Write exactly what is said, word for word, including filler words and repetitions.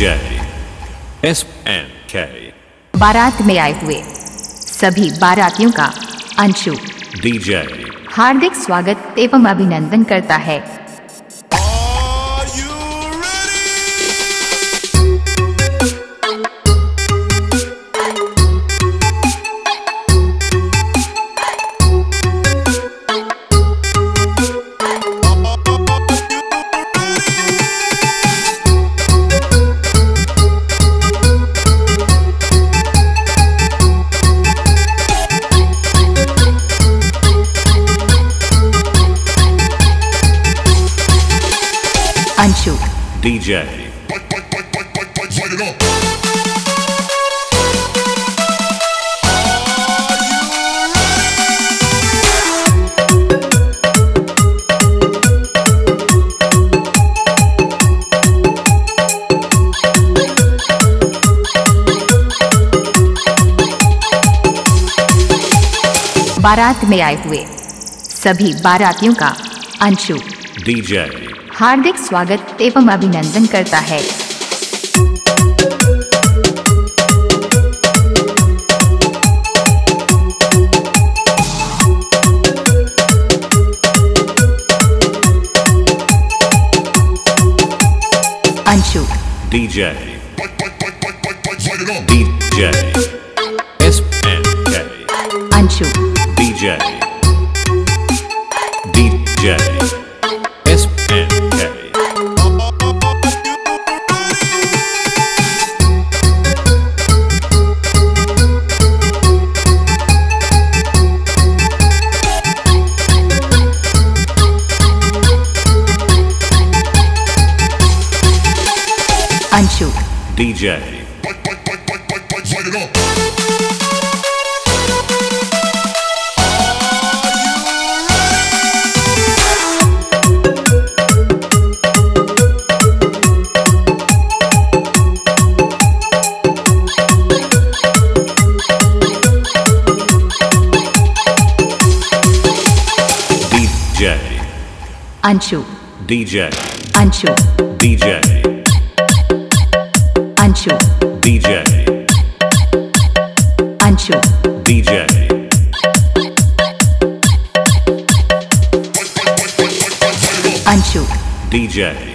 DJ S N के। बारात में आए हुए सभी बारातियों का अंशु डीजे हार्दिक स्वागत एवं अभिनंदन करता है। अंशु डीजे बारात में आए हुए सभी बारातियों का अंशु डीजे हार्दिक स्वागत एवं अभिनंदन करता है। Anshu DJ DJ S N K. Anshu DJ DJ S N K. Anshu DJ DJ Anshu DJ Anshu DJ Anshu DJ Anshu DJ Anshu DJ